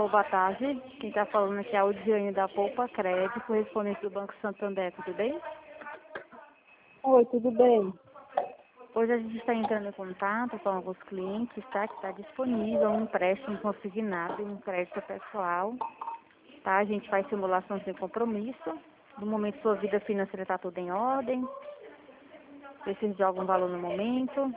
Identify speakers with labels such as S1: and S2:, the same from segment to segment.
S1: Alô, boa tarde. Quem está falando aqui é a Udiane da Poupa Crédito, correspondente do Banco Santander, tudo bem?
S2: Oi, tudo bem?
S1: Hoje a gente está entrando em contato com alguns clientes, tá? Que está disponível um empréstimo consignado e um crédito pessoal, tá? A gente faz simulação sem compromisso. No momento, sua vida financeira está tudo em ordem. Precisa de algum valor no momento.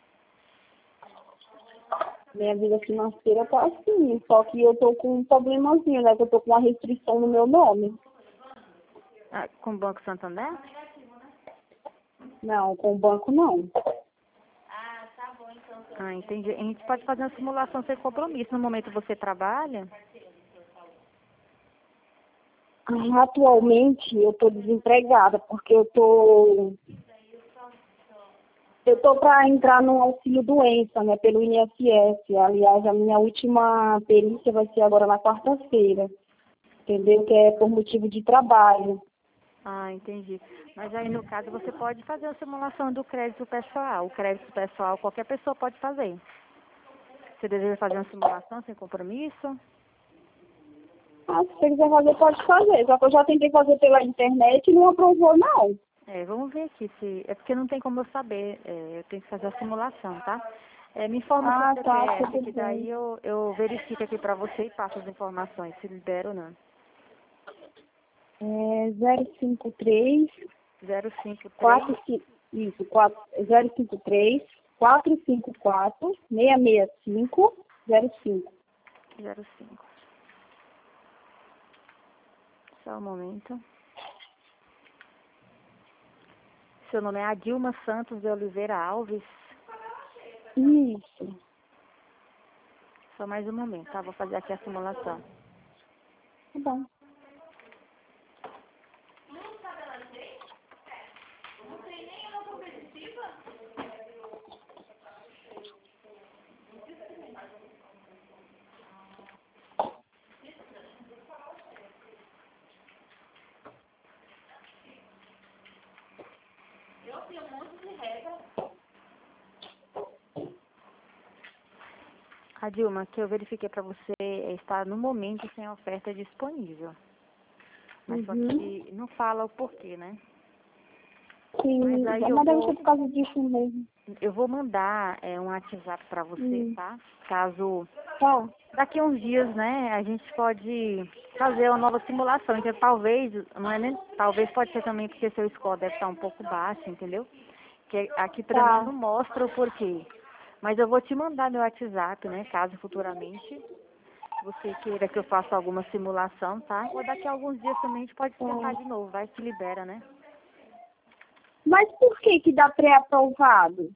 S2: Minha vida financeira tá assim, só que eu tô com um problemazinho, né? Que eu tô com uma restrição no meu nome.
S1: Ah, com o Banco Santander?
S2: Não, com o banco não.
S1: Ah, entendi. A gente pode fazer uma simulação sem compromisso. No momento você trabalha?
S2: Atualmente eu tô desempregada, porque eu tô para entrar no auxílio doença, né, pelo INSS. Aliás, a minha última perícia vai ser agora na quarta-feira, entendeu? Que é por motivo de trabalho.
S1: Ah, entendi. Mas aí, no caso, você pode fazer a simulação do crédito pessoal. O crédito pessoal, qualquer pessoa pode fazer. Você deseja fazer uma simulação sem compromisso?
S2: Se você quiser fazer, pode fazer. Só que eu já tentei fazer pela internet e não aprovou, não.
S1: Vamos ver aqui se... É porque não tem como eu saber. Eu tenho que fazer a simulação, tá? Me informa o seu
S2: Tá,
S1: CPF,
S2: tudo
S1: que daí
S2: bem.
S1: eu verifico aqui pra você e passo as informações, se libera ou não.
S2: 053
S1: 053
S2: 45, isso, 053 454 665 05.
S1: 05. Só um momento. Seu nome é Adilma Santos de Oliveira Alves.
S2: Isso.
S1: Só mais um momento, tá? Vou fazer aqui a simulação.
S2: Tá bom.
S1: Adilma, que eu verifiquei para você, está no momento sem oferta disponível. Mas só que não fala o porquê, né?
S2: Sim,
S1: Mas aí
S2: mas deve ser por causa disso mesmo.
S1: eu vou mandar um WhatsApp para você, tá? Caso
S2: Tá.
S1: daqui a uns dias, né, a gente pode fazer uma nova simulação. Então talvez, não é nem, talvez pode ser também porque seu score deve estar um pouco baixo, entendeu? Que aqui para mim
S2: Tá.
S1: não mostra o porquê. Mas eu vou te mandar meu WhatsApp, né, caso futuramente você queira que eu faça alguma simulação, tá? Ou daqui a alguns dias também a gente pode tentar de novo, vai que libera, né?
S2: Mas por que dá pré-aprovado?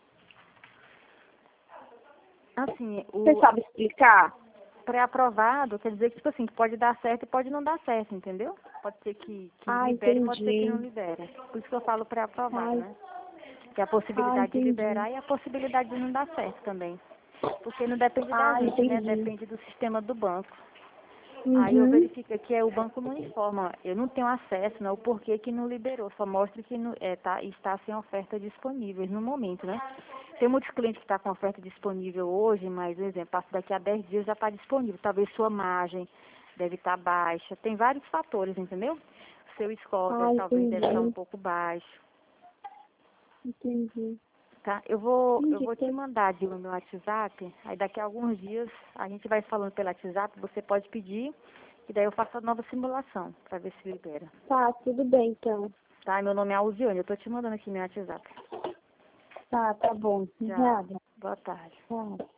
S1: Assim,
S2: Você
S1: o
S2: sabe explicar?
S1: pré-aprovado quer dizer que, tipo assim, que pode dar certo e pode não dar certo, entendeu? Pode ser que libere, pode ser que não
S2: Entendi.
S1: libere. Por isso que eu falo pré-aprovado,
S2: Ai,
S1: né? Que é a possibilidade de
S2: entendi.
S1: liberar e a possibilidade de não dar certo também. Porque não depende da gente, né?
S2: Entendi.
S1: Depende do sistema do banco. Aí eu
S2: Uhum.
S1: verifico que o banco não informa, eu não tenho acesso, né, o porquê que não liberou, só mostra que não, está sem oferta disponível no momento, né? Tem muitos clientes que estão com oferta disponível hoje, mas, por exemplo, passa daqui a 10 dias já está disponível. Talvez sua margem deve estar baixa, tem vários fatores, entendeu? Seu score talvez deve estar um
S2: Entendi.
S1: pouco baixo,
S2: Entendi.
S1: tá? Eu vou te
S2: Entendi.
S1: mandar de no meu WhatsApp, aí daqui a alguns dias a gente vai falando pelo WhatsApp, você pode pedir, e daí eu faço a nova simulação, para ver se libera.
S2: Tá, tudo bem então.
S1: Tá? Meu nome é Alzione, eu tô te mandando aqui meu WhatsApp.
S2: Tá bom.
S1: Já.
S2: Obrigada.
S1: Boa tarde.
S2: Tá.